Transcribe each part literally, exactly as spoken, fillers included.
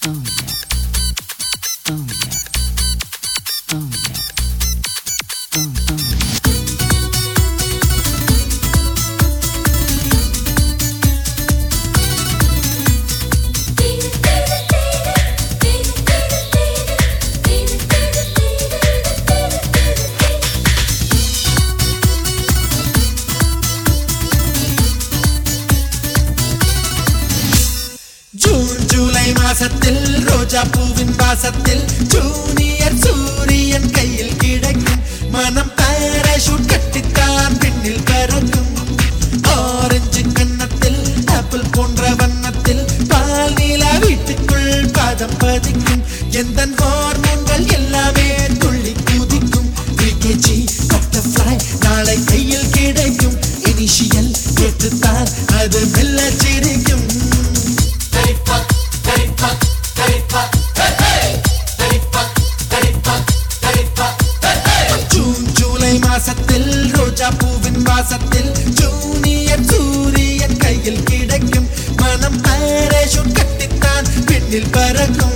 மாசத்தில் ரோஜா பூவின் வாசத்தில் ஜூனியர் சூரியன் கையில் கிடைக்கும் மனம் பாராசூட் கட்டித்தான் விண்ணில் பறக்கும் ஆரஞ்சு கன்னத்தில் ஆப்பிள் போன்ற வண்ணத்தில் பால் நீலா வீட்டுக்குள் பாதம் பதிக்கும் எந்த ஹார்மோன்கள் எல்லாமே துள்ளி குதிக்கும் விகேஜி பட்டர்ஃப்ளை நாளை கையில் கிடைக்கும் இனிஷியல் கேட்டுத்தான் அது மெல்ல சிரிக்கும் மாசத்தில் ரோஜா பூவின் வாசத்தில் ஜூனியர் சூரியன் கையில் கிடைக்கும் மனம் பாராசூட் கட்டித்தான் விண்ணில் பறக்கும்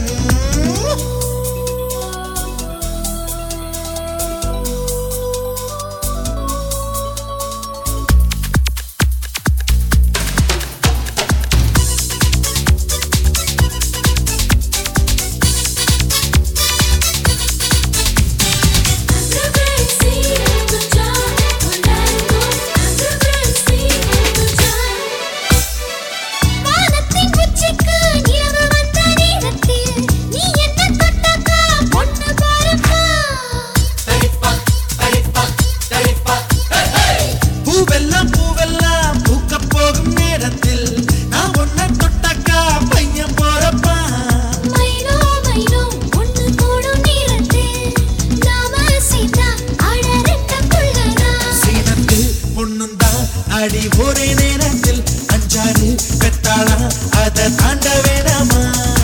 அடி ஒரே நேரத்தில் அஞ்சாறு பெத்தாளா அதை தாண்ட வேணாமா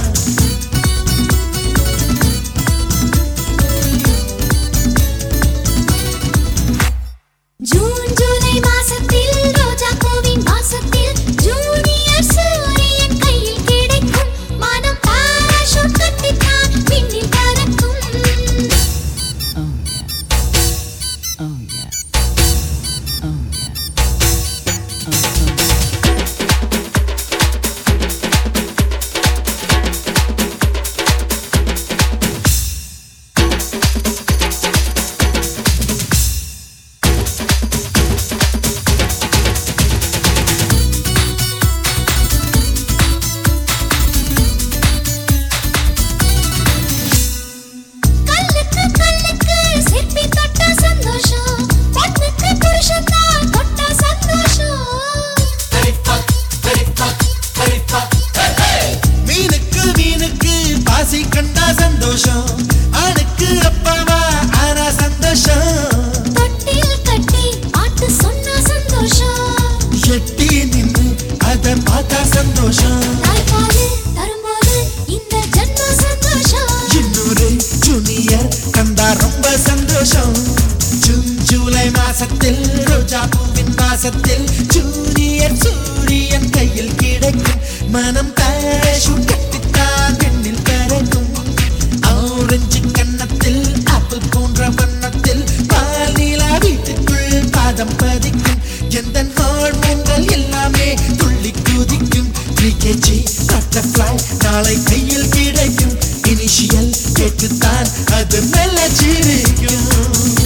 ஜூன் ஜூலை மாசத்தில் ரோஜா பூவின் வாசத்தில் ஜூனியர் சூரியன் கையில் கிடைக்கும் மனம் பாராசூட் கட்டித்தான் விண்ணில் பறக்கும் Oh yeah. Oh yeah. Oh yeah. சந்தோஷம் ஆணுக்கு அப்பாவா ஆனா சந்தோஷம் தொட்டில் கட்டி பாட்டு சொன்னா சந்தோஷம் எட்டி நின்று அத பார்த்தா சந்தோஷம் தாய்ப்பாலு தரும்போது இந்த ஜன்ம சந்தோஷம் இன்னொரு ஜூனியர் கண்டா ரொம்ப சந்தோஷம் ஜூன் ஜூலை மாசத்தில் ரோஜா பூவின் வாசத்தில் ஜூனியர் சூரியன் கையில் கிடைக்கும் மனம் பாராசூட் கட்டித்தான் விண்ணில் பறக்கும் ஆரஞ்சு கன்னத்தில் ஆப்பிள் போன்ற வண்ணத்தில் பால் நீலா வீட்டுக்குள் பாதம் பதிக்கும் எந்த ஹார்மோன்கள் எல்லாமே துள்ளி குதிக்கும் விகேஜி பட்டர்ஃப்ளை நாளை கையில் கிடைக்கும் இனிஷியல் கேட்டுத்தான் அது மெல்ல சிரிக்கும்